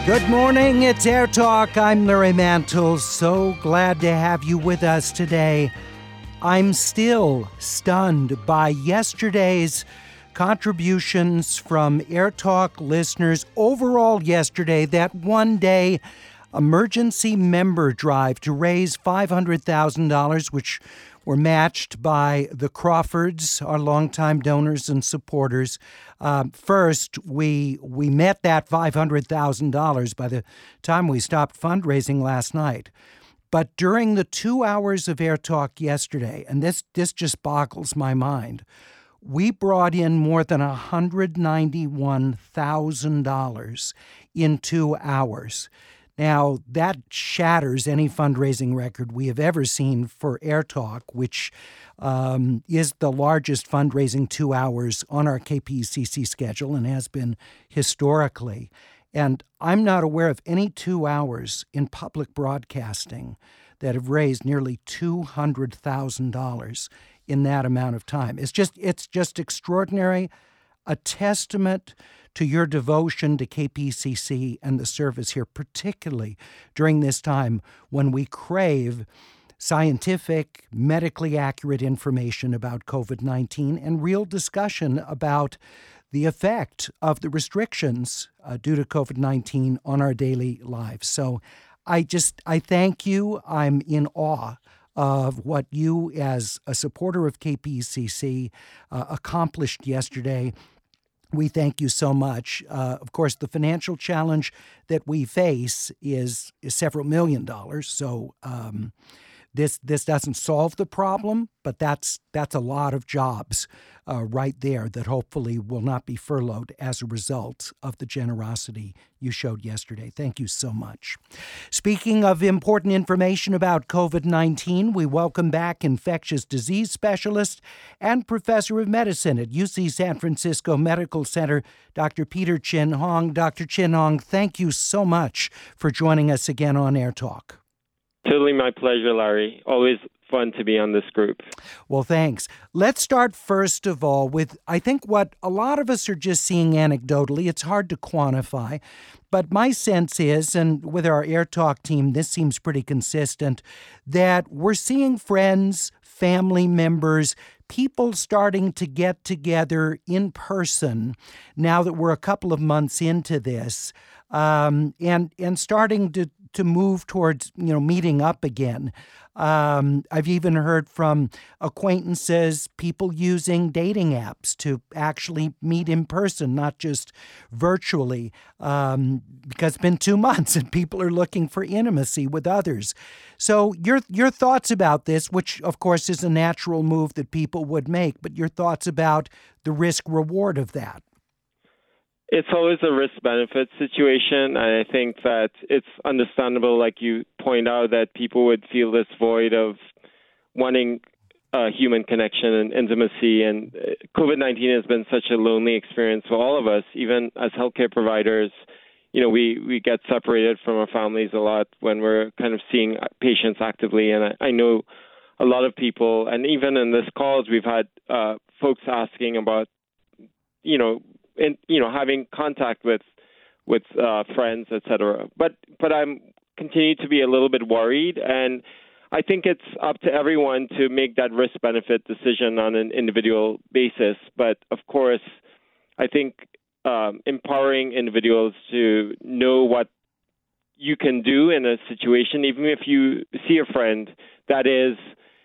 Good morning, it's Air Talk. I'm Larry Mantle. So glad to have you with us today. I'm still stunned by yesterday's contributions from Air Talk listeners. Overall yesterday, that one-day emergency member drive to raise $500,000, which were matched by the Crawfords, our longtime donors and supporters. First, we met that $500,000 by the time we stopped fundraising last night. But during the 2 hours of Air Talk yesterday, and this just boggles my mind, we brought in more than $191,000 in 2 hours. Now, that shatters any fundraising record we have ever seen for Air Talk, which is the largest fundraising 2 hours on our KPCC schedule and has been historically. And I'm not aware of any 2 hours in public broadcasting that have raised nearly $200,000 in that amount of time. It's just extraordinary, a testament to your devotion to KPCC and the service here, particularly during this time when we crave scientific, medically accurate information about COVID-19 and real discussion about the effect of the restrictions due to COVID-19 on our daily lives. So I thank you. I'm in awe of what you, as a supporter of KPCC, accomplished yesterday. We thank you so much. Of course, the financial challenge that we face is several $1 million. So this doesn't solve the problem, but that's a lot of jobs right there that hopefully will not be furloughed as a result of the generosity you showed yesterday. Thank you so much. Speaking of important information about COVID-19, we welcome back infectious disease specialist and professor of medicine at UC San Francisco Medical Center, Dr. Peter Chin Hong. Dr. Chin Hong, thank you so much for joining us again on Air Talk. Totally my pleasure, Larry. Always fun to be on this group. Well, thanks. Let's start first of all with, I think, what a lot of us are just seeing anecdotally. It's hard to quantify, but my sense is, and with our Air Talk team, this seems pretty consistent, that we're seeing friends, family members, people starting to get together in person now that we're a couple of months into this, and starting to move towards, meeting up again. I've even heard from acquaintances, people using dating apps to actually meet in person, not just virtually, because it's been 2 months and people are looking for intimacy with others. So your thoughts about this, which of course is a natural move that people would make, but your thoughts about the risk-reward of that. It's always a risk-benefit situation, and I think that it's understandable, like you point out, that people would feel this void of wanting human connection and intimacy. And COVID-19 has been such a lonely experience for all of us, even as healthcare providers. We get separated from our families a lot when we're kind of seeing patients actively. And I know a lot of people, and even in this calls, we've had folks asking about, having contact with friends, etc. But I'm continue to be a little bit worried, and I think it's up to everyone to make that risk-benefit decision on an individual basis. But of course, I think empowering individuals to know what you can do in a situation, even if you see a friend that is,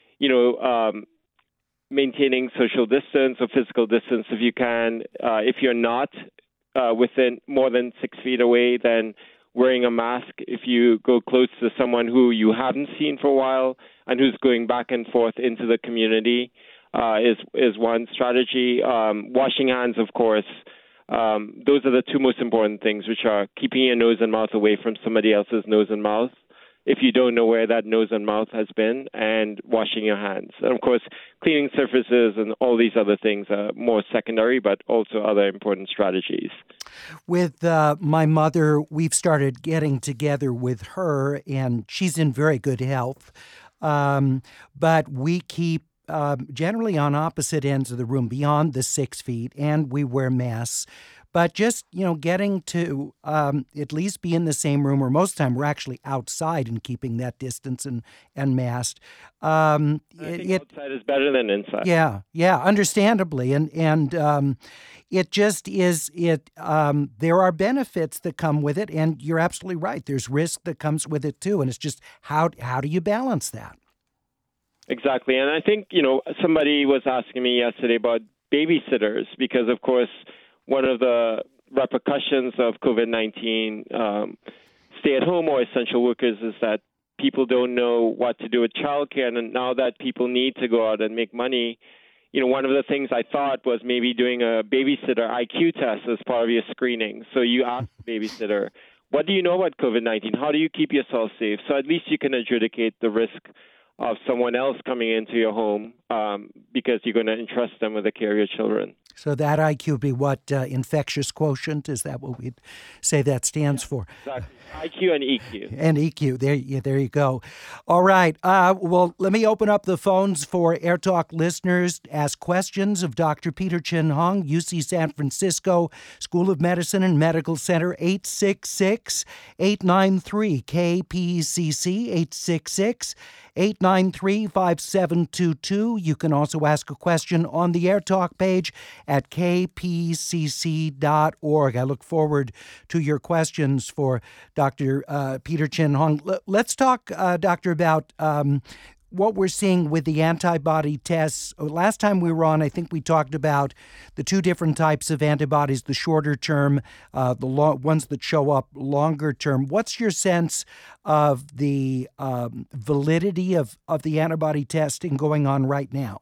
maintaining social distance or physical distance if you can. If you're not within more than 6 feet away, then wearing a mask if you go close to someone who you haven't seen for a while and who's going back and forth into the community is one strategy. Washing hands, of course. Those are the two most important things, which are keeping your nose and mouth away from somebody else's nose and mouth if you don't know where that nose and mouth has been, and washing your hands. And of course, cleaning surfaces and all these other things are more secondary, but also other important strategies. With my mother, we've started getting together with her, and she's in very good health. But we keep generally on opposite ends of the room, beyond the 6 feet, and we wear masks. But just, getting to at least be in the same room, or most of the time we're actually outside and keeping that distance and masked. I think outside is better than inside. Yeah, understandably. And it just is, there are benefits that come with it, and you're absolutely right. There's risk that comes with it too, and it's just how do you balance that? Exactly. And I think, somebody was asking me yesterday about babysitters because, of course, one of the repercussions of COVID-19 stay-at-home or essential workers is that people don't know what to do with childcare. And now that people need to go out and make money, one of the things I thought was maybe doing a babysitter IQ test as part of your screening. So you ask the babysitter, what do you know about COVID-19? How do you keep yourself safe? So at least you can adjudicate the risk of someone else coming into your home because you're going to entrust them with the care of your children. So that IQ would be what, infectious quotient? Is that what we'd say that stands for? Exactly. IQ and EQ. And EQ. There you go. All right. Well, let me open up the phones for AirTalk listeners. Ask questions of Dr. Peter Chin Hong, UC San Francisco School of Medicine and Medical Center, 866-893-KPCC, 863-5722. You can also ask a question on the AirTalk page at kpcc.org. I look forward to your questions for Dr. Peter Chin Hong. Let's talk, Doctor, about what we're seeing with the antibody tests. Last time we were on, I think we talked about the two different types of antibodies, the shorter term, the ones that show up longer term. What's your sense of the validity of the antibody testing going on right now?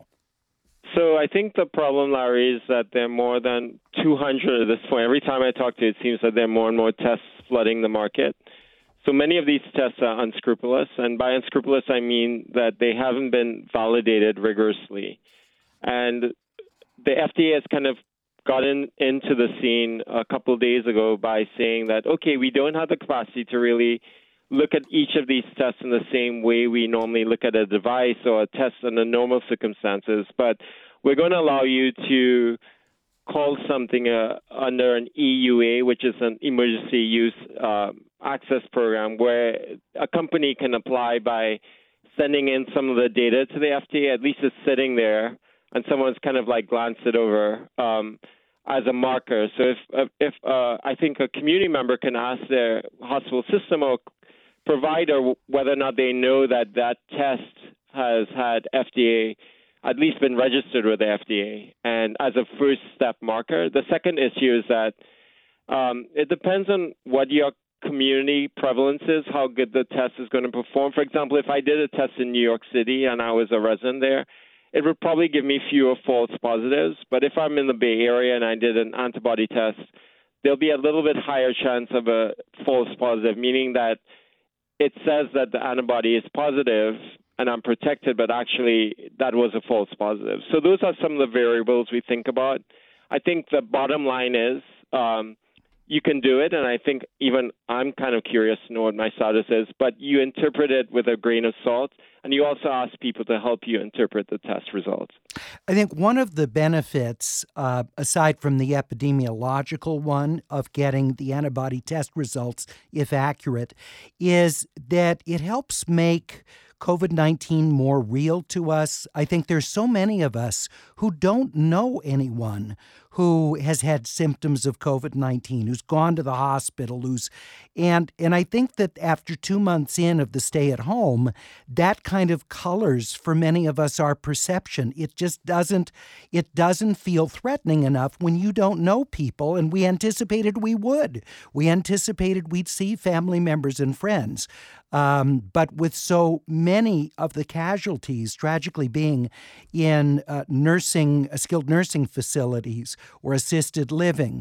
So I think the problem, Larry, is that there are more than 200 at this point. Every time I talk to you, it seems that there are more and more tests flooding the market. So many of these tests are unscrupulous, and by unscrupulous, I mean that they haven't been validated rigorously. And the FDA has kind of gotten into the scene a couple of days ago by saying that, okay, we don't have the capacity to really look at each of these tests in the same way we normally look at a device or a test under normal circumstances, but we're going to allow you to call something under an EUA, which is an emergency use access program, where a company can apply by sending in some of the data to the FDA. At least it's sitting there, and someone's kind of like glanced it over as a marker. So if I think a community member can ask their hospital system or provider whether or not they know that that test has had FDA, at least been registered with the FDA, and as a first step marker. The second issue is that it depends on what your community prevalence is, how good the test is going to perform. For example, if I did a test in New York City and I was a resident there, it would probably give me fewer false positives. But if I'm in the Bay Area and I did an antibody test, there'll be a little bit higher chance of a false positive, meaning that it says that the antibody is positive and I'm protected, but actually that was a false positive. So those are some of the variables we think about. I think the bottom line is you can do it, and I think even I'm kind of curious to know what my status is, but you interpret it with a grain of salt, and you also ask people to help you interpret the test results. I think one of the benefits, aside from the epidemiological one of getting the antibody test results, if accurate, is that it helps make COVID-19 more real to us. I think there's so many of us who don't know anyone who has had symptoms of COVID-19, who's gone to the hospital, and I think that after 2 months in of the stay at home, that kind of colors for many of us our perception. It just doesn't feel threatening enough when you don't know people, and we anticipated we would. We anticipated we'd see family members and friends. But with so many of the casualties tragically being in skilled nursing facilities or assisted living,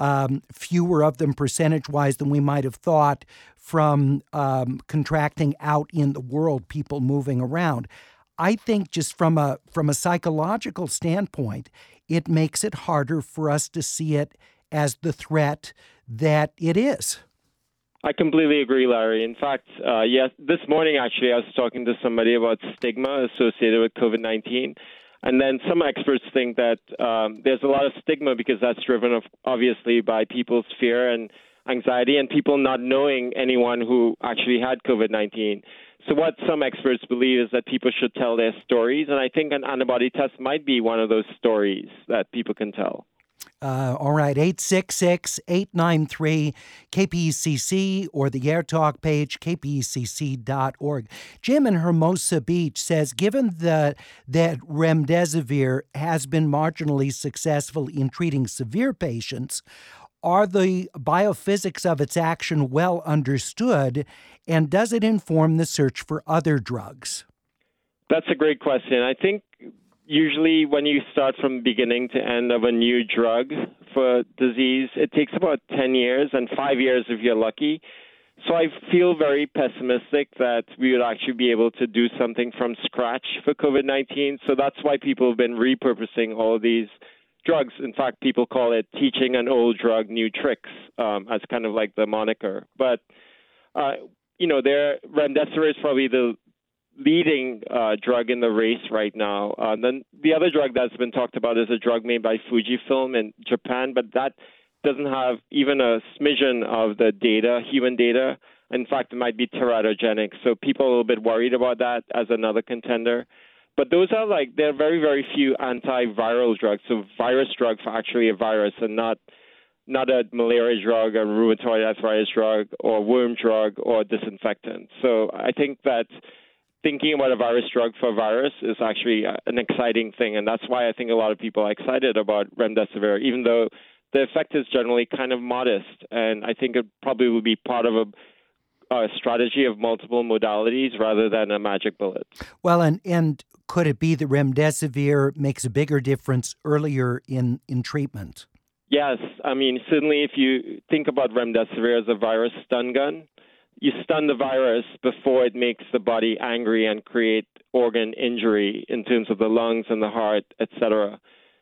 fewer of them percentage-wise than we might have thought from contracting out in the world, people moving around. I think just from a psychological standpoint, it makes it harder for us to see it as the threat that it is. I completely agree, Larry. In fact, yes, this morning, actually, I was talking to somebody about stigma associated with COVID-19. And then some experts think that there's a lot of stigma because that's driven, obviously, by people's fear and anxiety and people not knowing anyone who actually had COVID-19. So what some experts believe is that people should tell their stories, and I think an antibody test might be one of those stories that people can tell. All right, 866-893-KPCC or the AirTalk page, kpecc.org. Jim in Hermosa Beach says, given that remdesivir has been marginally successful in treating severe patients, are the biophysics of its action well understood, and does it inform the search for other drugs? That's a great question. I think usually when you start from beginning to end of a new drug for disease, it takes about 10 years and 5 years if you're lucky. So I feel very pessimistic that we would actually be able to do something from scratch for COVID-19. So that's why people have been repurposing all of these drugs. In fact, people call it teaching an old drug new tricks as kind of like the moniker. But, remdesivir is probably the leading drug in the race right now. Then the other drug that's been talked about is a drug made by Fujifilm in Japan, but that doesn't have even a smidgen of the data, human data. In fact, it might be teratogenic. So people are a little bit worried about that as another contender. But those are there are very, very few antiviral drugs. So virus drug for actually a virus and not a malaria drug, a rheumatoid arthritis drug, or worm drug, or disinfectant. So I think that thinking about a virus drug for a virus is actually an exciting thing. And that's why I think a lot of people are excited about remdesivir, even though the effect is generally kind of modest. And I think it probably will be part of a strategy of multiple modalities rather than a magic bullet. Well, and could it be that remdesivir makes a bigger difference earlier in treatment? Yes. I mean, certainly if you think about remdesivir as a virus stun gun, you stun the virus before it makes the body angry and create organ injury in terms of the lungs and the heart, etc.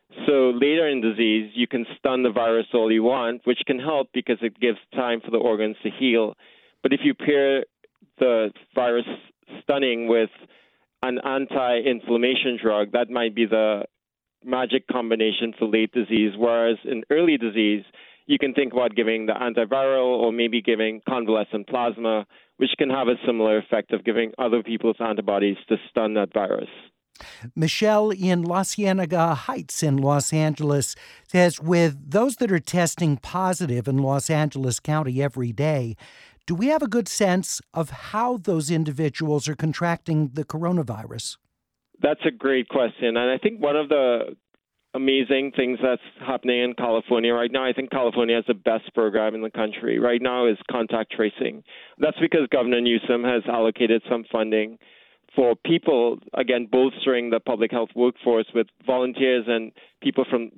So later in disease, you can stun the virus all you want, which can help because it gives time for the organs to heal. But if you pair the virus stunning with an anti-inflammation drug, that might be the magic combination for late disease, whereas in early disease, you can think about giving the antiviral or maybe giving convalescent plasma, which can have a similar effect of giving other people's antibodies to stun that virus. Michelle in La Cienega Heights in Los Angeles says, with those that are testing positive in Los Angeles County every day, do we have a good sense of how those individuals are contracting the coronavirus? That's a great question. And I think one of the amazing things that's happening in California right now, I think California has the best program in the country right now, is contact tracing. That's because Governor Newsom has allocated some funding for people, again, bolstering the public health workforce with volunteers and people from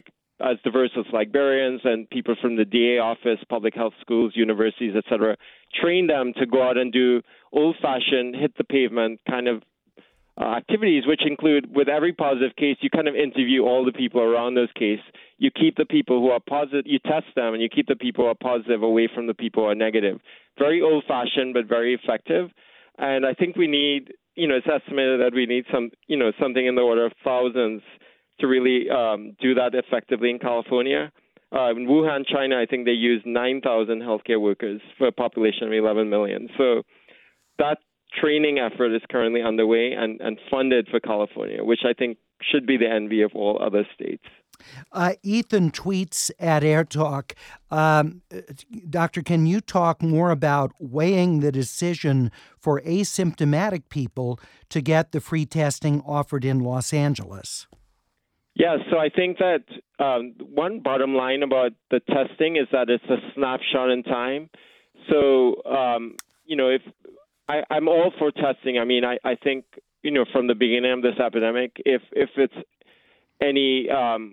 as diverse as librarians and people from the DA office, public health schools, universities, et cetera, train them to go out and do old-fashioned, hit the pavement kind of activities, which include, with every positive case, you kind of interview all the people around those cases. You keep the people who are positive, you test them, and you keep the people who are positive away from the people who are negative. Very old-fashioned, but very effective. And I think we need, it's estimated that we need something in the order of thousands to really do that effectively in California. In Wuhan, China, I think they use 9,000 healthcare workers for a population of 11 million. So that training effort is currently underway and funded for California, which I think should be the envy of all other states. Ethan tweets at AirTalk, Doctor, can you talk more about weighing the decision for asymptomatic people to get the free testing offered in Los Angeles? Yeah, so I think that one bottom line about the testing is that it's a snapshot in time. So, if I'm all for testing. I mean, I think, from the beginning of this epidemic, if it's any,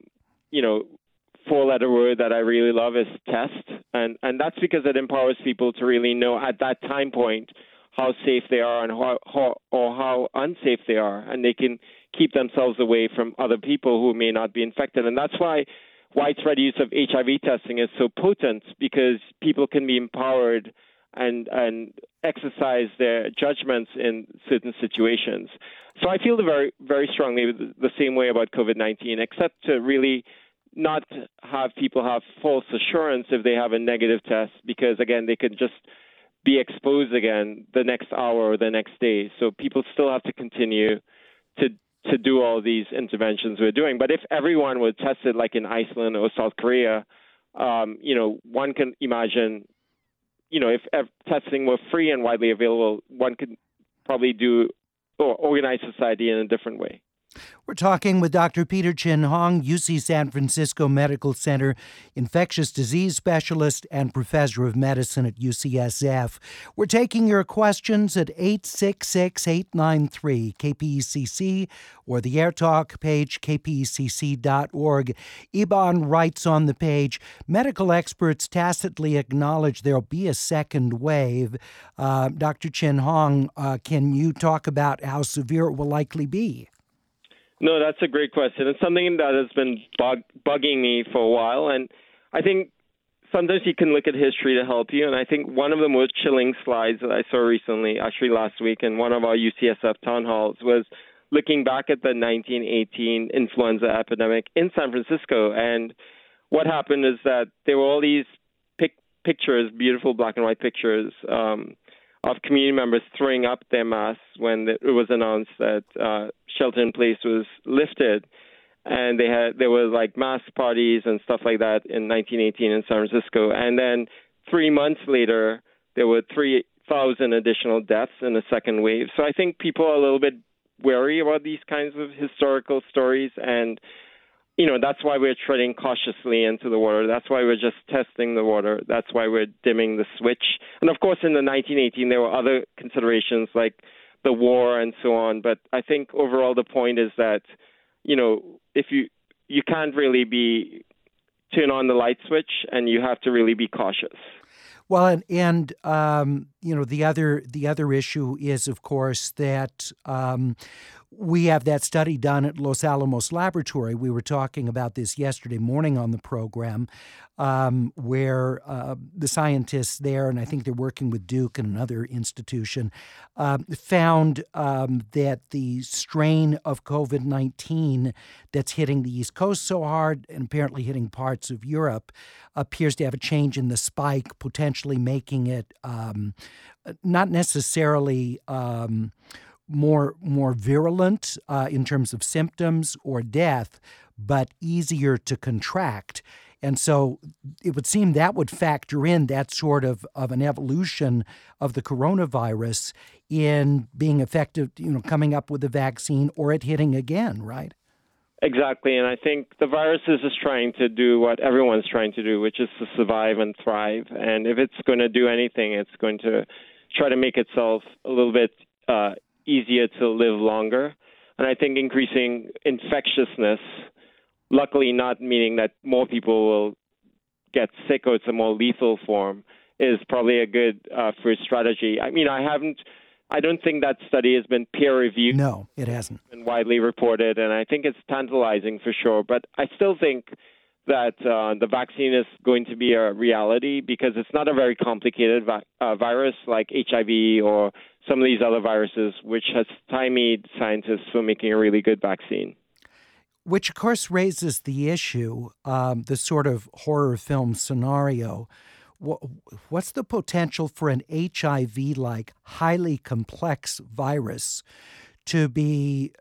four-letter word that I really love is test. And that's because it empowers people to really know at that time point how safe they are and how unsafe they are. And they can keep themselves away from other people who may not be infected. And that's why widespread use of HIV testing is so potent, because people can be empowered and exercise their judgments in certain situations. So I feel very, very strongly the same way about COVID-19, except to really not have people have false assurance if they have a negative test, because, again, they could just be exposed again the next hour or the next day. So people still have to continue to do all these interventions we're doing. But if everyone were tested like in Iceland or South Korea, one can imagine, if testing were free and widely available, one could probably do or organize society in a different way. We're talking with Dr. Peter Chin Hong, UC San Francisco Medical Center, infectious disease specialist and professor of medicine at UCSF. We're taking your questions at 866-893-KPECC or the AirTalk page, kpecc.org. Iban writes on the page, medical experts tacitly acknowledge there'll be a second wave. Dr. Chin Hong, can you talk about how severe it will likely be? No, that's a great question. It's something that has been bugging me for a while. And I think sometimes you can look at history to help you. And I think one of the most chilling slides that I saw recently, actually last week in one of our UCSF town halls, was looking back at the 1918 influenza epidemic in San Francisco. And what happened is that there were all these pictures, beautiful black and white pictures, of community members throwing up their masks when it was announced that shelter in place was lifted, and there were like mask parties and stuff like that in 1918 in San Francisco. And then 3 months later, there were 3,000 additional deaths in the second wave. So I think people are a little bit wary about these kinds of historical stories, and that's why we're treading cautiously into the water. That's why we're just testing the water. That's why we're dimming the switch. And of course, in the 1918, there were other considerations like the war and so on. But I think overall, the point is that, if you can't really turn on the light switch, and you have to really be cautious. Well, and the other issue is, of course, that we have that study done at Los Alamos Laboratory. We were talking about this yesterday morning on the program, where the scientists there, and I think they're working with Duke and another institution, found that the strain of COVID-19 that's hitting the East Coast so hard and apparently hitting parts of Europe appears to have a change in the spike, potentially making it not necessarily more virulent in terms of symptoms or death, but easier to contract. And so it would seem that would factor in that sort of an evolution of the coronavirus in being effective, coming up with a vaccine or it hitting again, right? Exactly. And I think the virus is just trying to do what everyone's trying to do, which is to survive and thrive. And if it's going to do anything, it's going to try to make itself a little bit easier to live longer. And I think increasing infectiousness, luckily not meaning that more people will get sick or it's a more lethal form, is probably a good first strategy. I mean, I don't think that study has been peer-reviewed. No, it hasn't. Been widely reported, and I think it's tantalizing for sure. But I still think that the vaccine is going to be a reality because it's not a very complicated virus like HIV or some of these other viruses, which has stymied scientists from making a really good vaccine. Which, of course, raises the issue, the sort of horror film scenario. What's the potential for an HIV-like, highly complex virus to be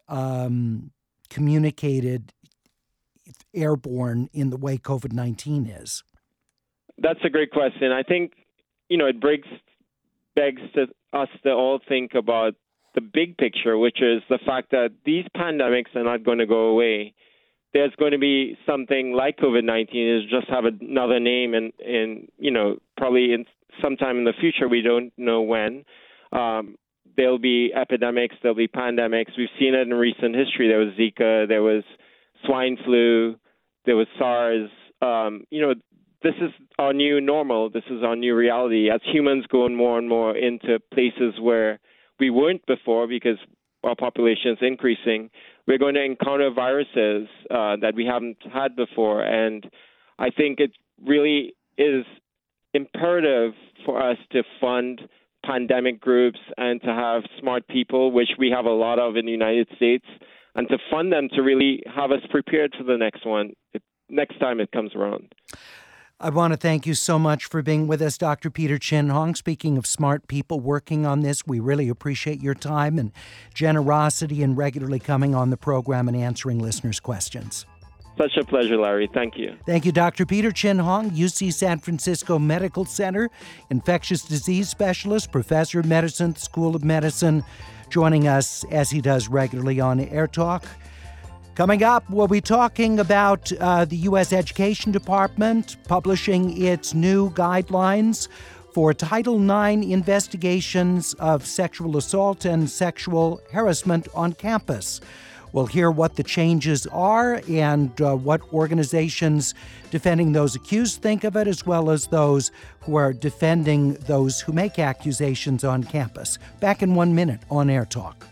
communicated airborne in the way COVID-19 is? That's a great question. I think, it begs us to all think about the big picture, which is the fact that these pandemics are not going to go away. There's going to be something like COVID-19 is just have another name in probably in sometime in the future. We don't know when. There'll be epidemics. There'll be pandemics. We've seen it in recent history. There was Zika. There was swine flu. There was SARS. This is our new normal. This is our new reality. As humans go more and more into places where we weren't before because our population is increasing, we're going to encounter viruses that we haven't had before. And I think it really is imperative for us to fund pandemic groups and to have smart people, which we have a lot of in the United States, and to fund them to really have us prepared for the next one, next time it comes around. I want to thank you so much for being with us, Dr. Peter Chin Hong. Speaking of smart people working on this, we really appreciate your time and generosity in regularly coming on the program and answering listeners' questions. Such a pleasure, Larry. Thank you. Thank you, Dr. Peter Chin Hong, UC San Francisco Medical Center, infectious disease specialist, professor of medicine, School of Medicine, joining us as he does regularly on Air Talk. Coming up, we'll be talking about the U.S. Education Department publishing its new guidelines for Title IX investigations of sexual assault and sexual harassment on campus. We'll hear what the changes are and what organizations defending those accused think of it, as well as those who are defending those who make accusations on campus. Back in 1 minute on Air Talk.